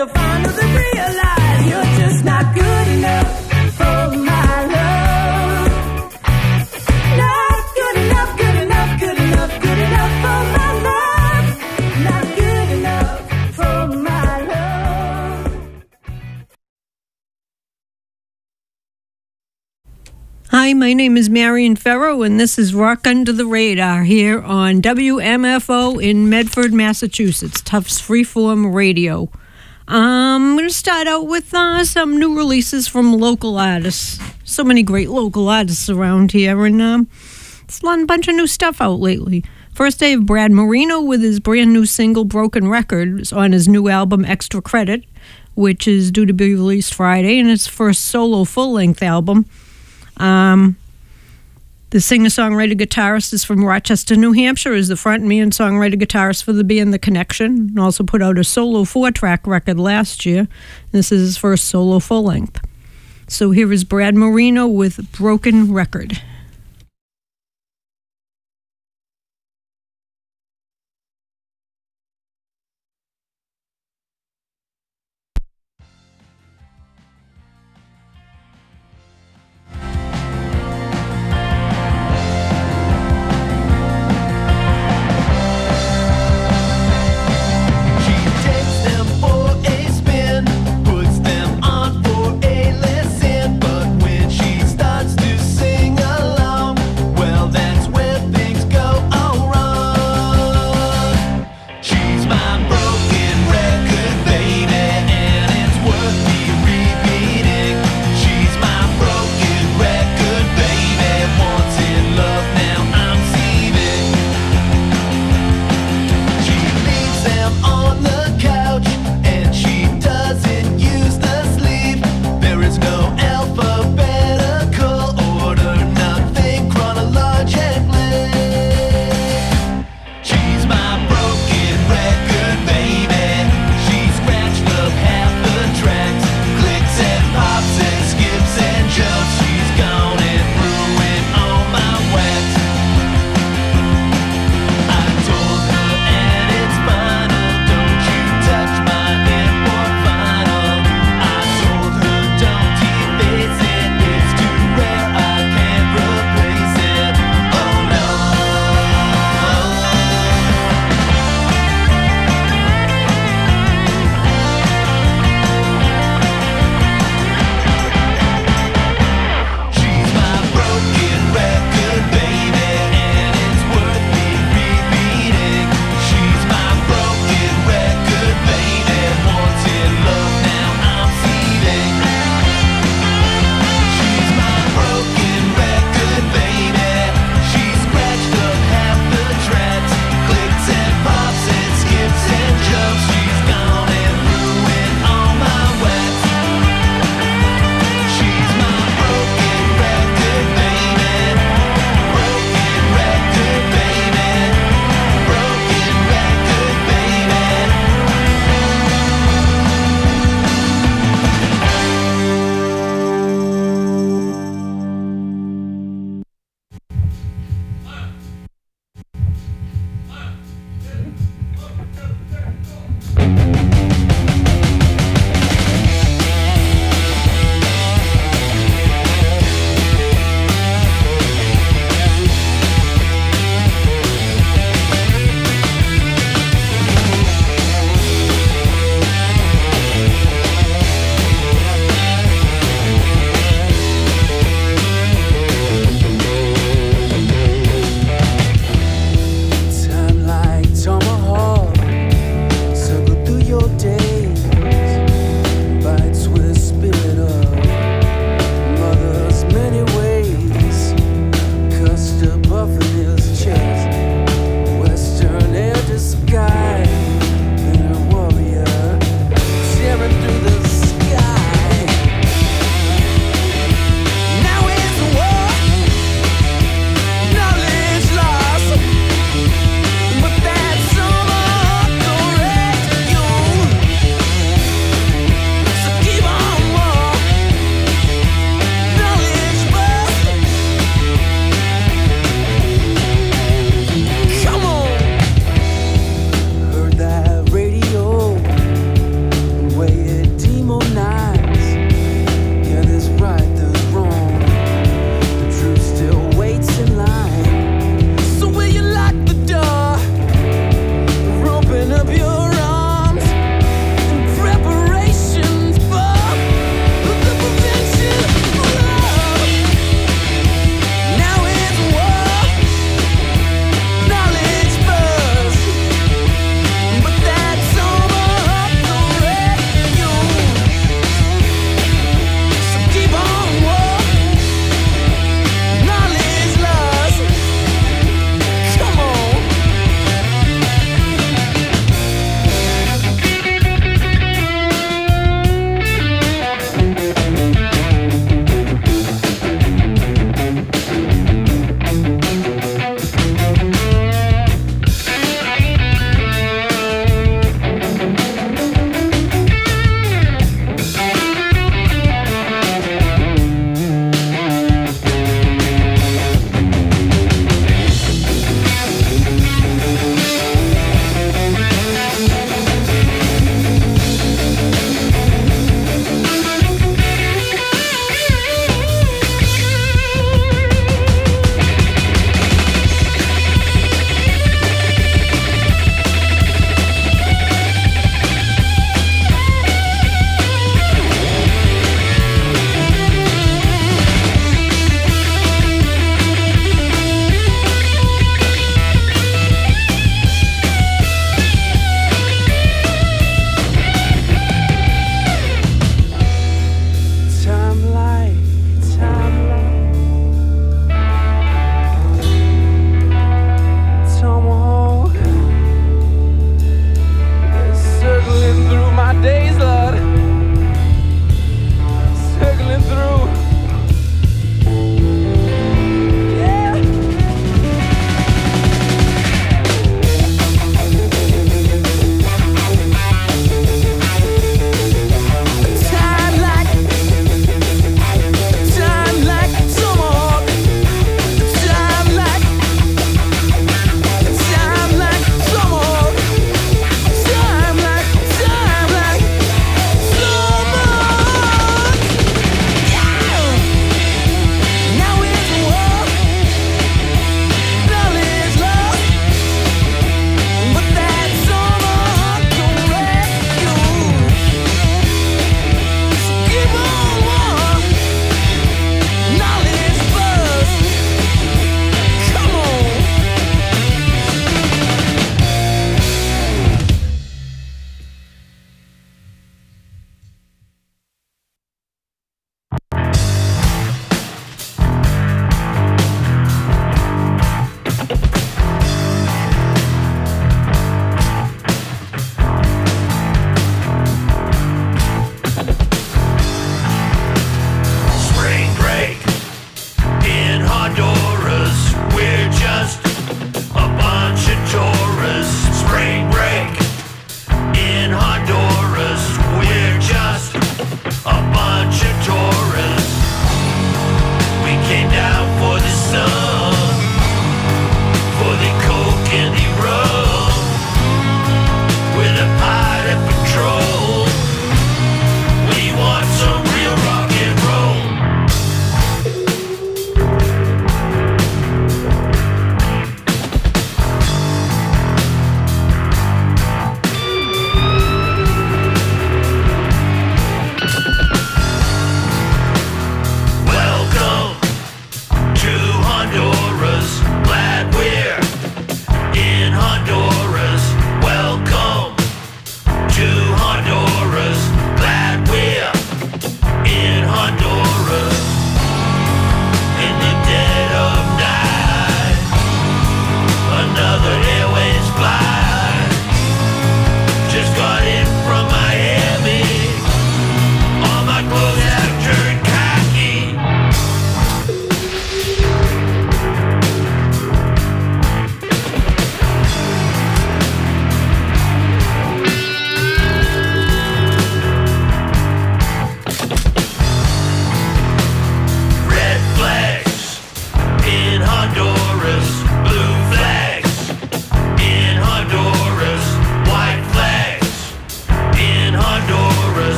to finally realize you're just not good enough for my love. Not good enough, good enough, good enough, good enough for my love. Not good enough for my love. Hi, my name is Marion Farrow, and this is Rock Under the Radar here on WMFO in Medford, Massachusetts, Tufts Freeform Radio. I'm going to start out with some new releases from local artists. So many great local artists around here, and it's a bunch of new stuff out lately. First, I have Brad Marino with his brand new single, Broken Records, on his new album, Extra Credit, which is due to be released Friday, and it's his first solo full-length album. The singer-songwriter guitarist is from Rochester, New Hampshire, is the frontman songwriter guitarist for the band The Connection, and also put out a solo 4-track record last year. This is his first solo full-length. So here is Brad Marino with Broken Record. Puts them on for a listen, but when she starts to sing along,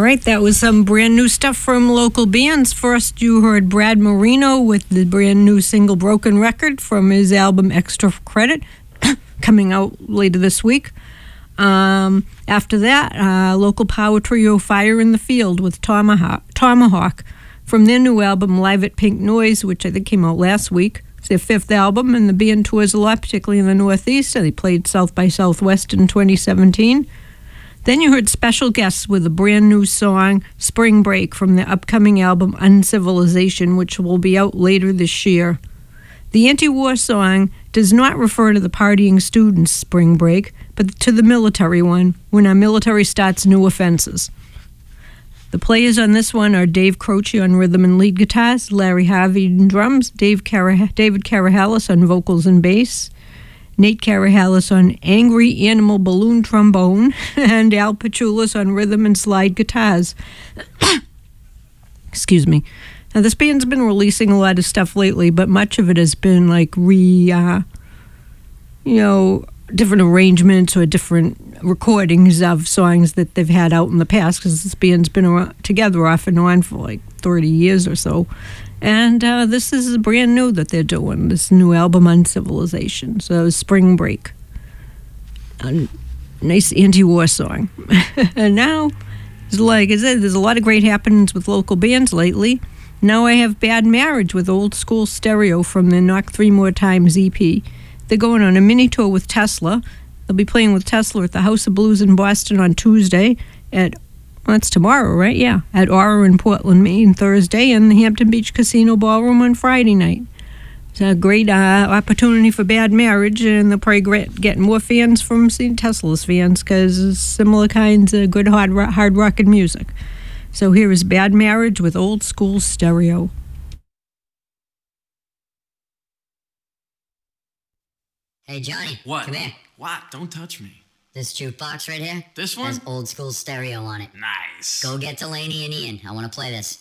right, that was some brand new stuff from local bands. First, you heard Brad Marino with the brand new single Broken Record from his album Extra Credit, coming out later this week. After that, local power trio Fire in the Field with Tomahawk from their new album Live at Pink Noise, which I think came out last week. It's their fifth album, and the band tours a lot, particularly in the Northeast. So they played South by Southwest in 2017. Then you heard Special Guests with a brand new song, Spring Break, from their upcoming album Uncivilization, which will be out later this year. The anti-war song does not refer to the partying students' spring break, but to the military one, when our military starts new offenses. The players on this one are Dave Croce on rhythm and lead guitars, Larry Harvey on drums, David Carahalis on vocals and bass, Nate Carahalis on angry animal balloon trombone, and Al Pachulis on rhythm and slide guitars. Excuse me. Now, this band's been releasing a lot of stuff lately, but much of it has been like different arrangements or different recordings of songs that they've had out in the past, because this band's been together off and on for like 30 years or so. And this is brand new that they're doing, this new album Uncivilization. So Spring Break. A nice anti-war song. And now, like I said, there's a lot of great happenings with local bands lately. Now I have Bad Marriage with Old School Stereo from their Knock 3 More Times EP. They're going on a mini tour with Tesla. They'll be playing with Tesla at the House of Blues in Boston on Tuesday that's tomorrow, right? Yeah. At Aura in Portland, Maine, Thursday, and the Hampton Beach Casino Ballroom on Friday night. It's a great opportunity for Bad Marriage, and they'll probably get more fans from Tesla's fans, because it's similar kinds of good hard rockin' music. So here is Bad Marriage with Old School Stereo. Hey, Johnny. What? Come here. What? Don't touch me. This jukebox right here? This one? Has Old School Stereo on it. Nice. Go get Delaney and Ian. I want to play this.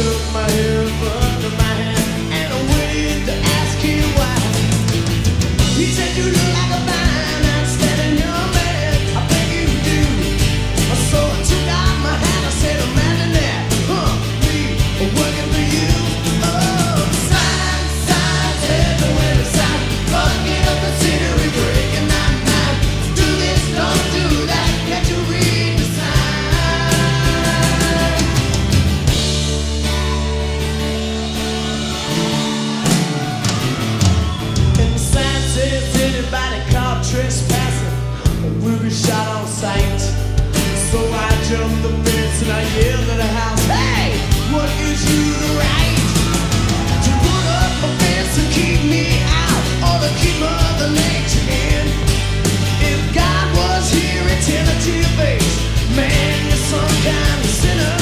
took my hair under my hand and I waited to ask him why. He said you look like a fine, outstanding young man. I think you do. So I took out my hat. I said, imagine that, me working for you. Oh, signs everywhere to sign, fucking up the scenery, breaking my mind. Do this, don't do that. Can't you read the sign? And the sign says anybody caught trespassing will be shot on sight. So I jumped the fence and I yelled at the house, hey, what gives you the right to put up a fence and keep me out, or to keep Mother Nature in? If God was here, he'd tell it to your face, man, you're some kind of sinner.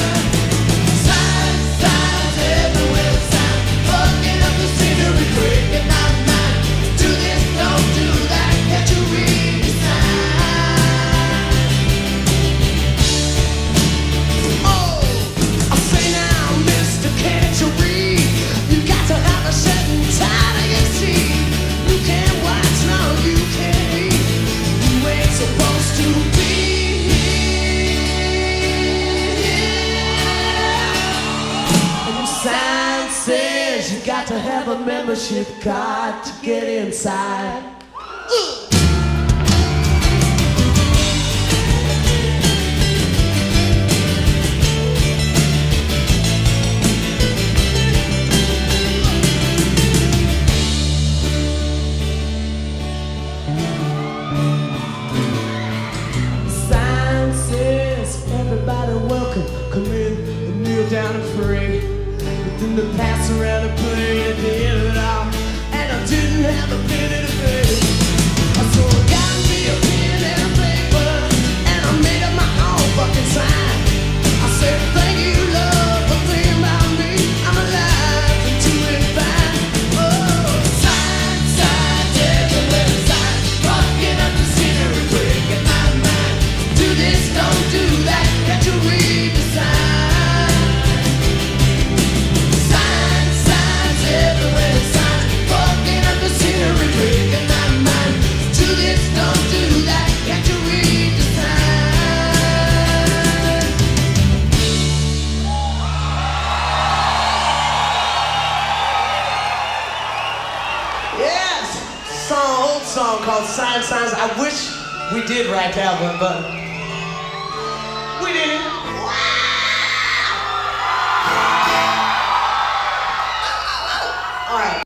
Signs everywhere, signs, fucking up the scenery, breaking my mind. Do this, don't do that, can't you read the sign? Oh, I say now, mister, can't you read? You got to have a certain time to get see. You can't watch, no, you can't read. You ain't supposed to be here. And the sign says you got to have a membership card to get inside. Sign says everybody welcome. Come in and kneel down and pray. But then they pass around and play at the end of it all. And I didn't have a penny to pay. So I got me a pen and a paper, and I made up my own fucking sign. I said, thank you, love, for thinking about me. I'm alive and doing fine. Oh, signs everywhere, signs, rocking up the scenery, breaking my mind. Do this, don't do that, can't you read the sign? Signs everywhere, signs, rocking up the scenery, breaking my mind. Do this, don't do that, can't you read the sign? Yes, old song called Signs. I wish we did write that one, but we didn't. All right.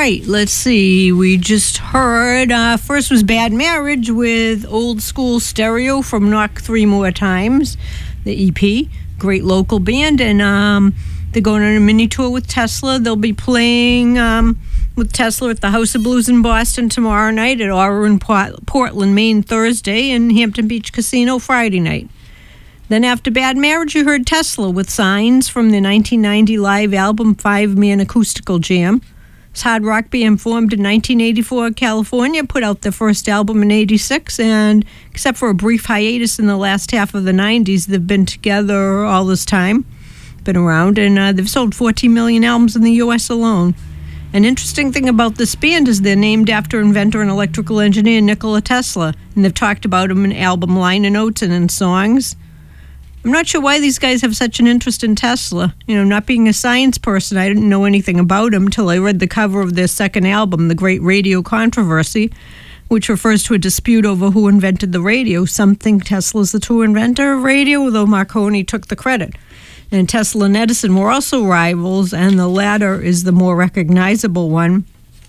right, let's see. We just heard, first was Bad Marriage with Old School Stereo from Knock Three More Times, the EP. Great local band, and they're going on a mini tour with Tesla. They'll be playing with Tesla at the House of Blues in Boston tomorrow night, at Aura in Portland, Maine Thursday, and Hampton Beach Casino Friday night. Then after Bad Marriage, you heard Tesla with Signs from their 1990 live album 5-Man Acoustical Jam. This hard rock band formed in 1984 in California, put out their first album in 86, and except for a brief hiatus in the last half of the 90s, they've been together all this time, been around, and they've sold 14 million albums in the U.S. alone. An interesting thing about this band is they're named after inventor and electrical engineer Nikola Tesla, and they've talked about him in album liner notes and in songs. I'm not sure why these guys have such an interest in Tesla. Not being a science person, I didn't know anything about him till I read the cover of their second album, The Great Radio Controversy, which refers to a dispute over who invented the radio. Some think Tesla's the true inventor of radio, though Marconi took the credit. And Tesla and Edison were also rivals, and the latter is the more recognizable one.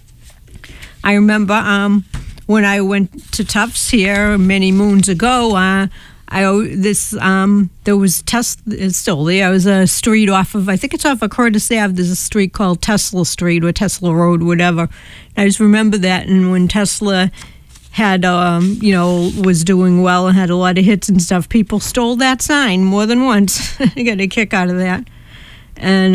I remember when I went to Tufts here many moons ago, there was Tesla, it's still there. It was a street off of, I think it's off of Curtis Ave. There's a street called Tesla Street or Tesla Road, whatever. And I just remember that. And when Tesla had, was doing well and had a lot of hits and stuff, people stole that sign more than once. I got a kick out of that. And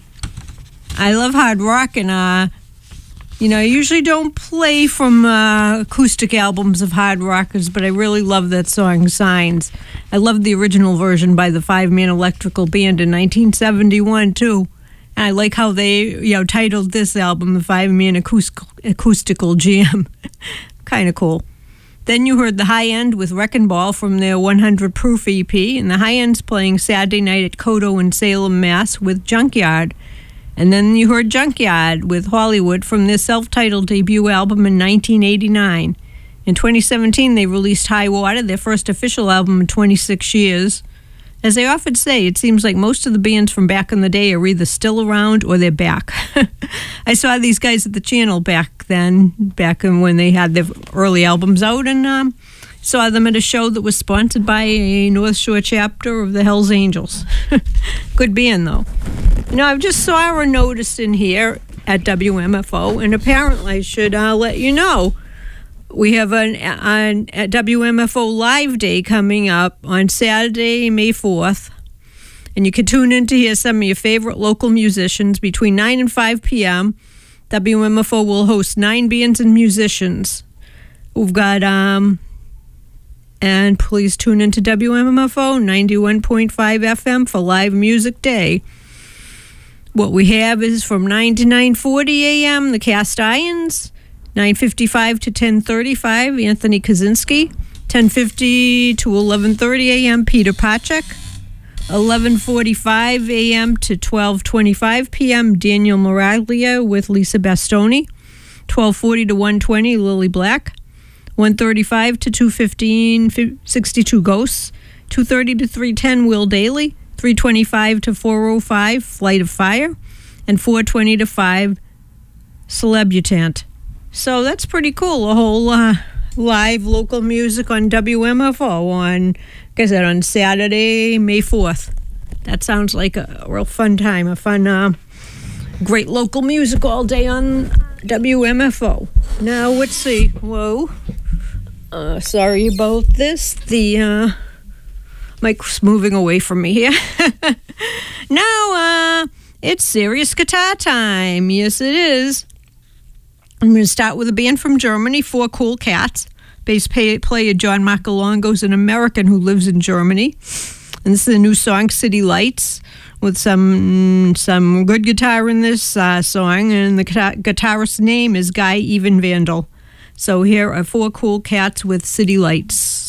I love hard rock, and I usually don't play from acoustic albums of hard rockers, but I really love that song, Signs. I love the original version by the 5-Man Electrical Band in 1971, too. And I like how they, titled this album, the 5-Man Acoustical Jam. Kind of cool. Then you heard The High End with Wrecking Ball from their 100 Proof EP, and The High End's playing Saturday night at Kodo in Salem, Mass. with Junkyard. And then you heard Junkyard with Hollywood from their self-titled debut album in 1989. In 2017, they released High Water, their first official album in 26 years. As I often say, it seems like most of the bands from back in the day are either still around or they're back. I saw these guys at the channel back when they had their early albums out, and saw them at a show that was sponsored by a North Shore chapter of the Hells Angels. Good band, though. I just saw a notice in here at WMFO, and apparently I should let you know. We have a WMFO Live Day coming up on Saturday, May 4th, and you can tune in to hear some of your favorite local musicians between 9 and 5 p.m. WMFO will host 9 bands and musicians. We've got, and please tune into WMFO 91.5 FM for Live Music Day. What we have is from 9 to 9:40 a.m., the Cast Irons, 9:55 to 10:35, Anthony Kaczynski, 10:50 to 11:30 a.m., Peter Pacek, 11:45 a.m. to 12:25 p.m., Daniel Moraglia with Lisa Bastoni, 12:40 to 1:20, Lily Black, 1:35 to 2:15, 62 Ghosts, 2:30 to 3:10, Will Daly, 3:25 to 4:05, Flight of Fire, and 4:20 to 5, Celebutant. So that's pretty cool. A whole live local music on WMFO on, like I said, on Saturday, May 4th. That sounds like a real fun time. A fun, great local music all day on WMFO. Now, let's see. Whoa. Sorry about this. The mic's moving away from me here. Now, it's serious guitar time. Yes, it is. I'm going to start with a band from Germany, Four Cool Cats. Bass player John Macalongo is an American who lives in Germany. And this is a new song, City Lights, with some good guitar in this song. And the guitarist's name is Guy Evenvandel. So here are Four Cool Cats with City Lights.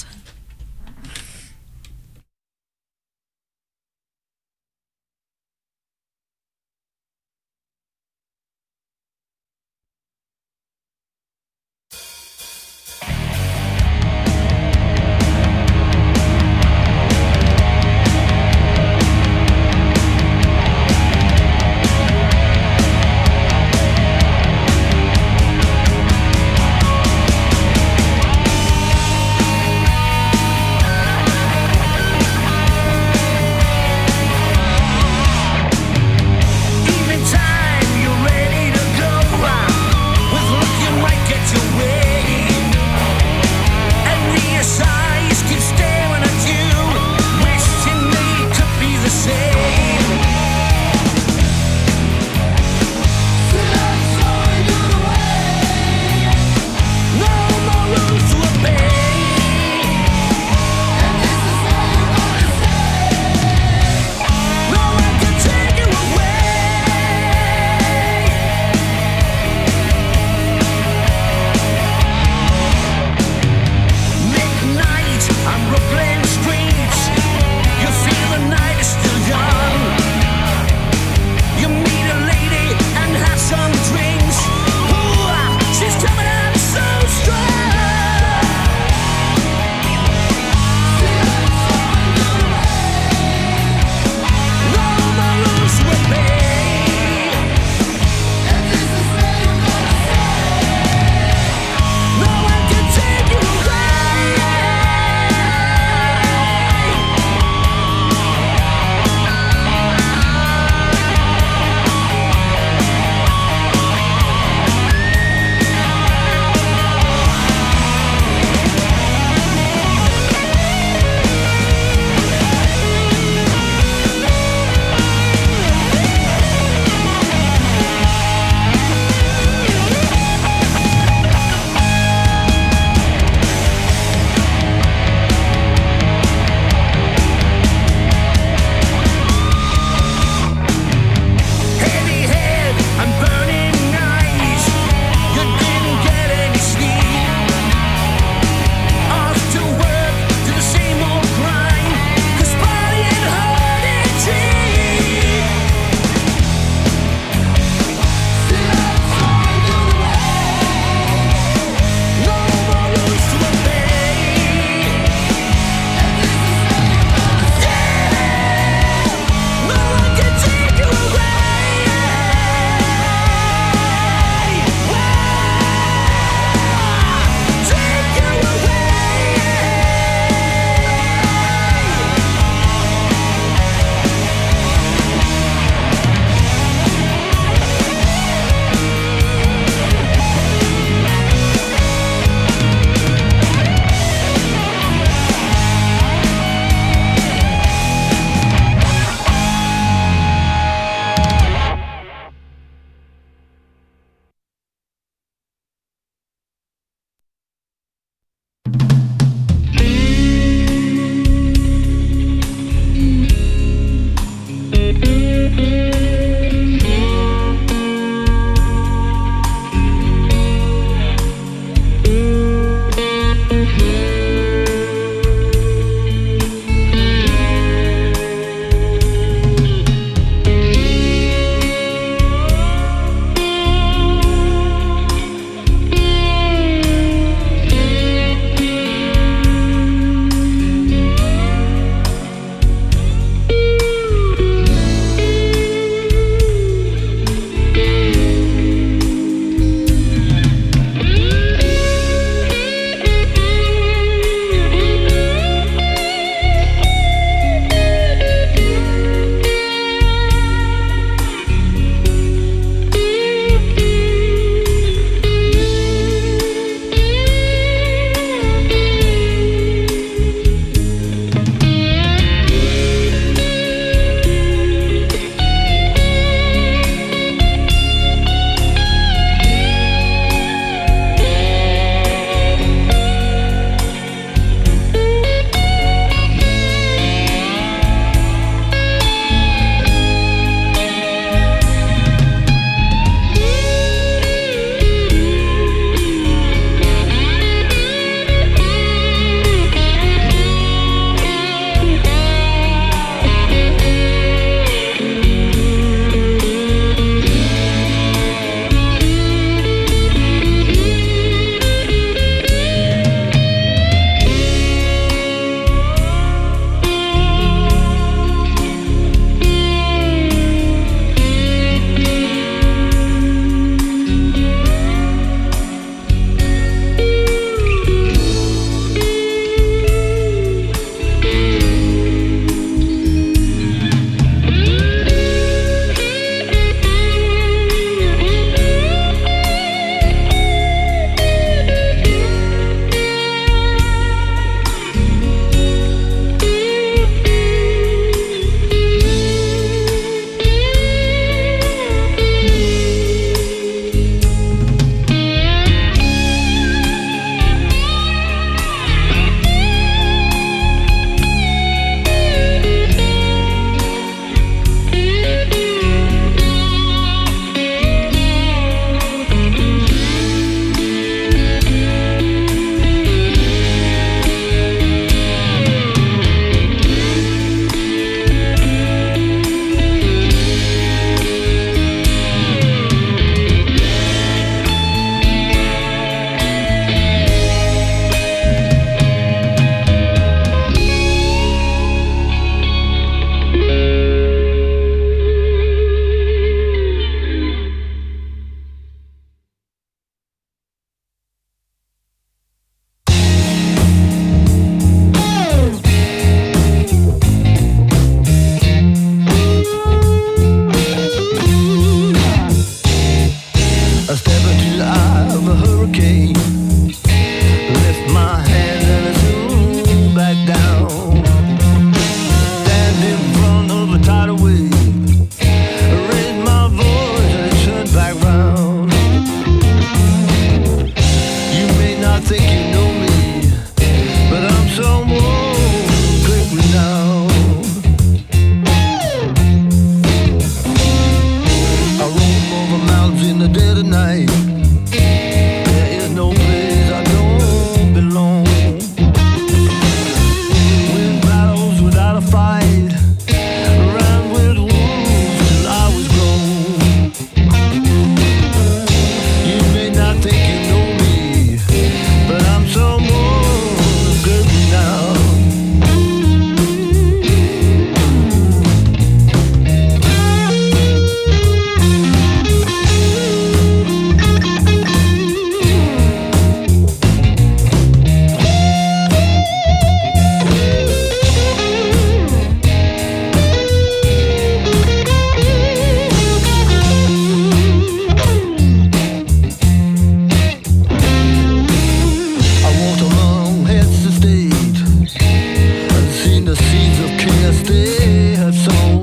they have sown.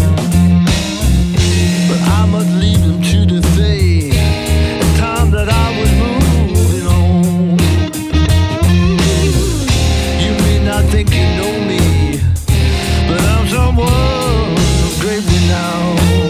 But I must leave them to the fate. The time that I was moving on. You may not think you know me, but I'm someone of great renown.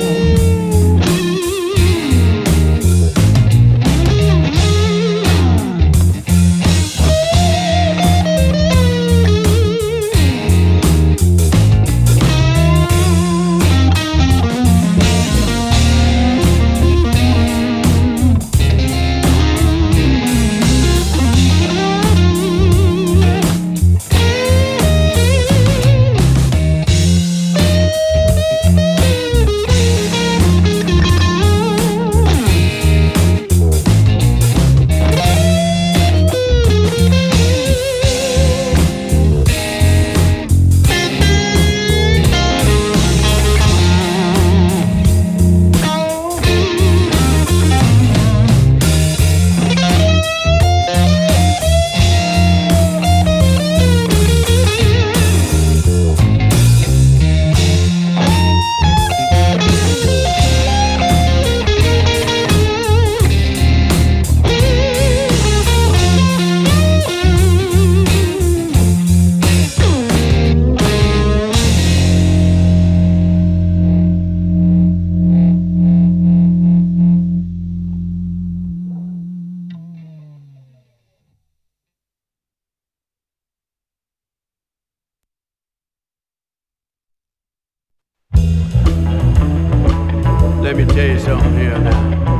Let me tell you something here now.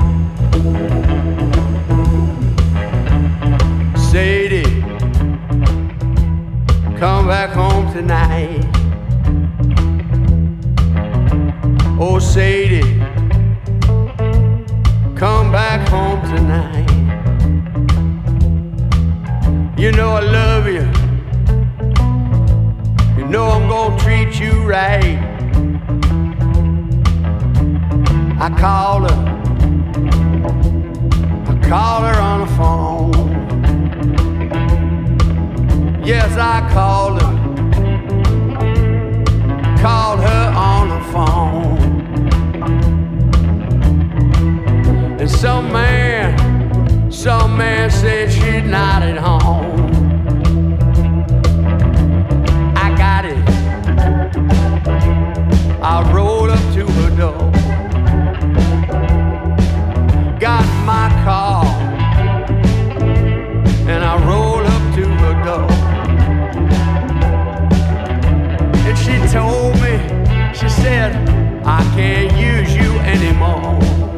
Sadie, come back home tonight. Oh, Sadie, come back home tonight. You know I love you. You know I'm gonna treat you right. I called her on the phone. Yes, I called her on the phone. And some man said she's not at home. I got it. I rolled up to her door. Got my car and I rolled up to her door. And she told me, she said, I can't use you anymore.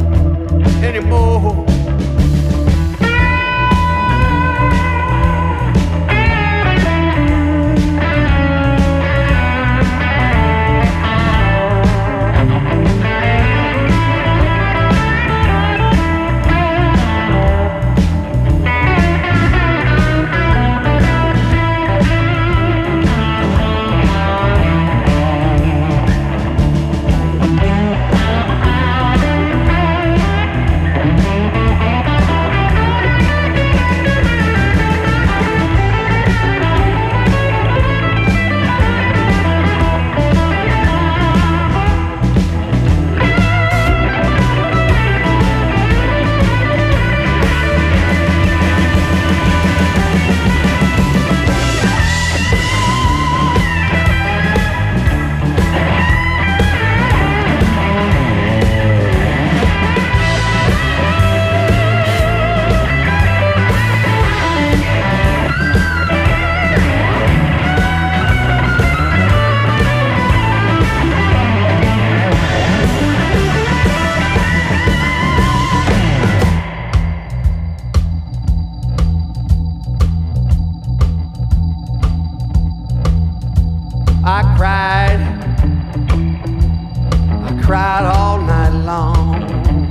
cried all night long.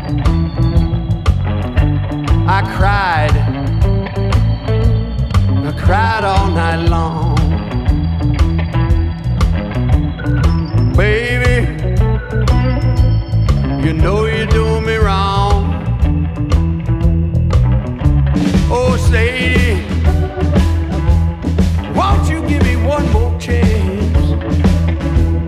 I cried all night long. Baby, you know you're doing me wrong. Oh, Sadie, won't you give me one more chance?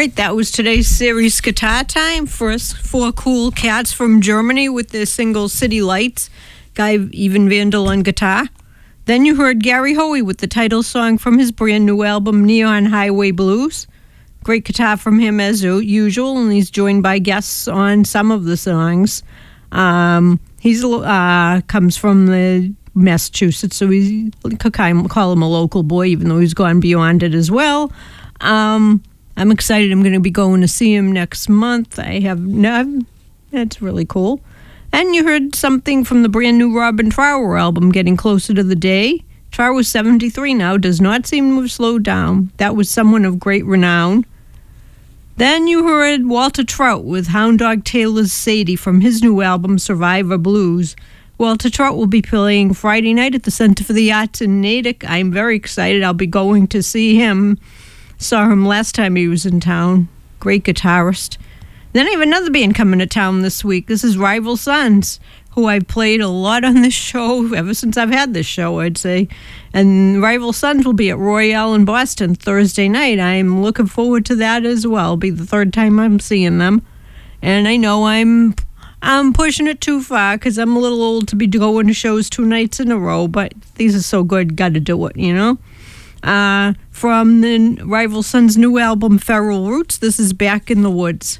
right, that was today's series Guitar Time. First, 4 cool cats from Germany with their single City Lights. Guy Ivan Vandal on guitar. Then you heard Gary Hoey with the title song from his brand new album Neon Highway Blues. Great guitar from him as usual, and he's joined by guests on some of the songs. He's comes from the Massachusetts, so we could call him a local boy, even though he's gone beyond it as well. I'm excited. I'm going to be going to see him next month. That's really cool. And you heard something from the brand new Robin Trower album, Getting Closer to the Day. Trower was 73 now, does not seem to have slowed down. That was someone of great renown. Then you heard Walter Trout with Hound Dog Taylor's Sadie from his new album, Survivor Blues. Walter Trout will be playing Friday night at the Center for the Arts in Natick. I'm very excited. I'll be going to see him. Saw him last time he was in town. Great guitarist. Then I have another band coming to town this week. This is Rival Sons, who I've played a lot on this show ever since I've had this show, I'd say. And Rival Sons will be at Royale in Boston Thursday night. I'm looking forward to that as well. It'll be the 3rd time I'm seeing them. And I know I'm pushing it too far because I'm a little old to be going to shows 2 nights in a row, but these are so good, got to do it, you know? From the Rival Sons' new album, Feral Roots, this is Back in the Woods.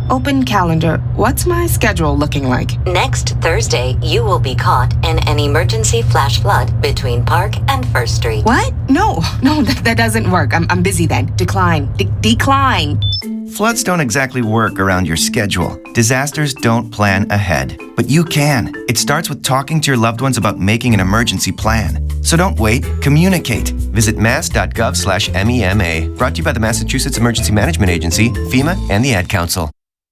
Open calendar. What's my schedule looking like? Next Thursday, you will be caught in an emergency flash flood between Park and First Street. What? No, that doesn't work. I'm busy then. Decline. Decline. Floods don't exactly work around your schedule. Disasters don't plan ahead. But you can. It starts with talking to your loved ones about making an emergency plan. So don't wait, communicate. Visit mass.gov/MEMA. Brought to you by the Massachusetts Emergency Management Agency, FEMA, and the Ad Council.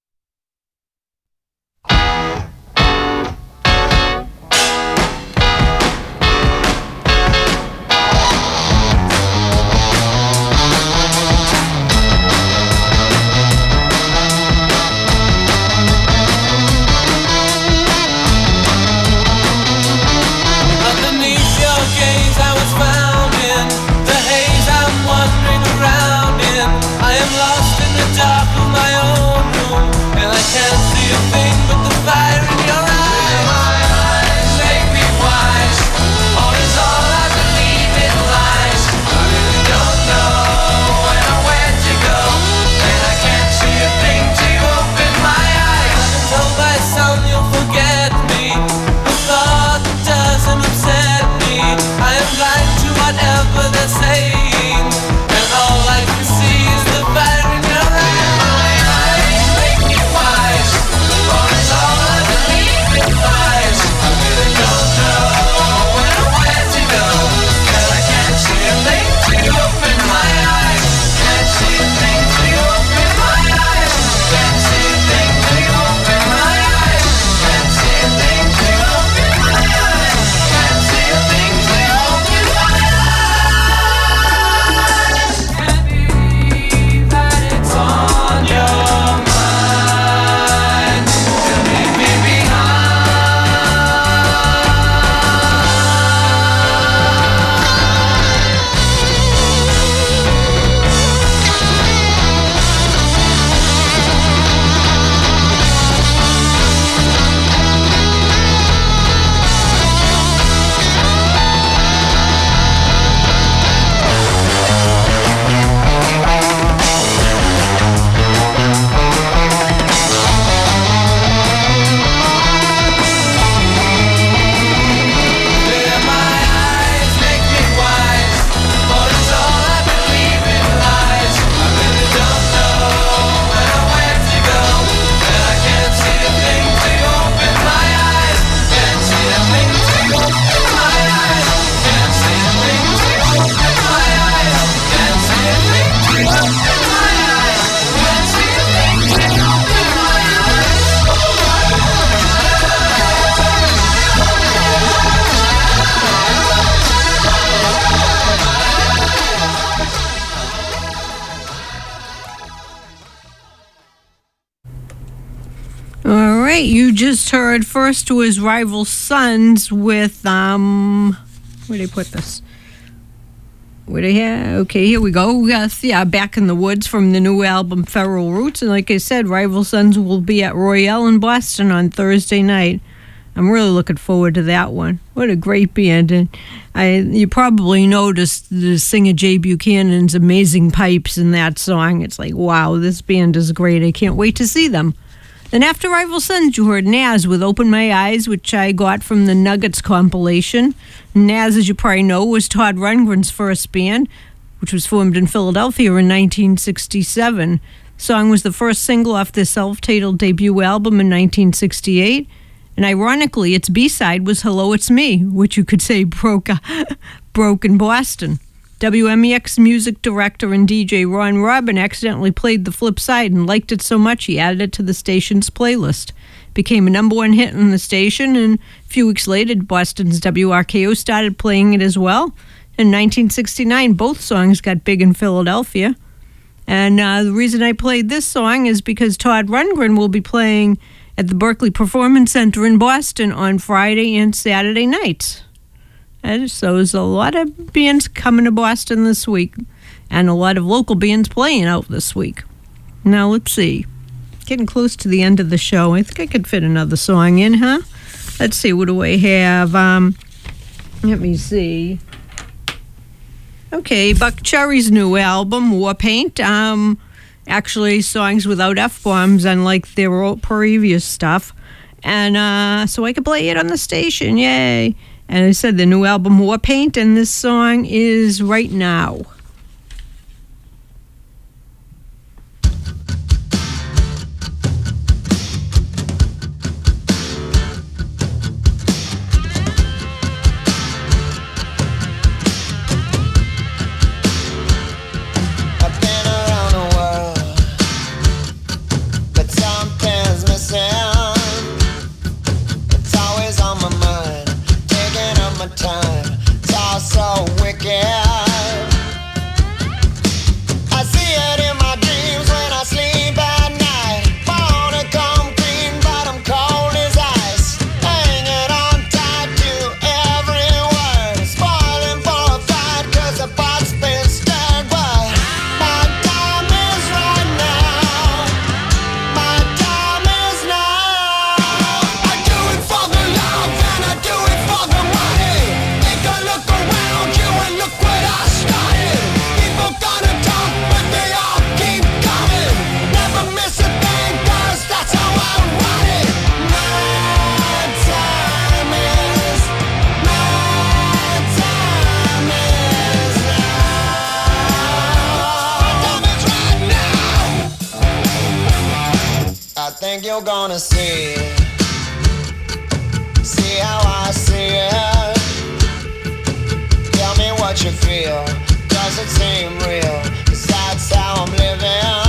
You just heard first was Rival Sons with where did I put this? What do I have? Okay, here we go. Yes, yeah, Back in the Woods from the new album Feral Roots. And like I said, Rival Sons will be at Royale in Boston on Thursday night. I'm really looking forward to that one. What a great band. And you probably noticed the singer Jay Buchanan's amazing pipes in that song. It's like, wow, this band is great. I can't wait to see them. Then after Rival Sons, you heard Nas with Open My Eyes, which I got from the Nuggets compilation. Nas, as you probably know, was Todd Rundgren's first band, which was formed in Philadelphia in 1967. The song was the first single off their self-titled debut album in 1968. And ironically, its B-side was Hello, It's Me, which you could say broke in Boston. WMEX music director and DJ Ron Robin accidentally played the flip side and liked it so much he added it to the station's playlist. Became a #1 hit in the station, and a few weeks later, Boston's WRKO started playing it as well. In 1969, both songs got big in Philadelphia. And the reason I played this song is because Todd Rundgren will be playing at the Berkeley Performance Center in Boston on Friday and Saturday nights. And so there's a lot of bands coming to Boston this week, and a lot of local bands playing out this week. Now, let's see. Getting close to the end of the show. I think I could fit another song in, huh? Let's see. What do I have? Let me see. Okay, Buck Cherry's new album, War Paint. Actually, songs without F-bombs, unlike their old previous stuff. And so I could play it on the station. Yay. And I said the new album, War Paint, and this song is Right Now. You're gonna see how I see it. Tell me what you feel, does it seem real? 'Cause that's how I'm living.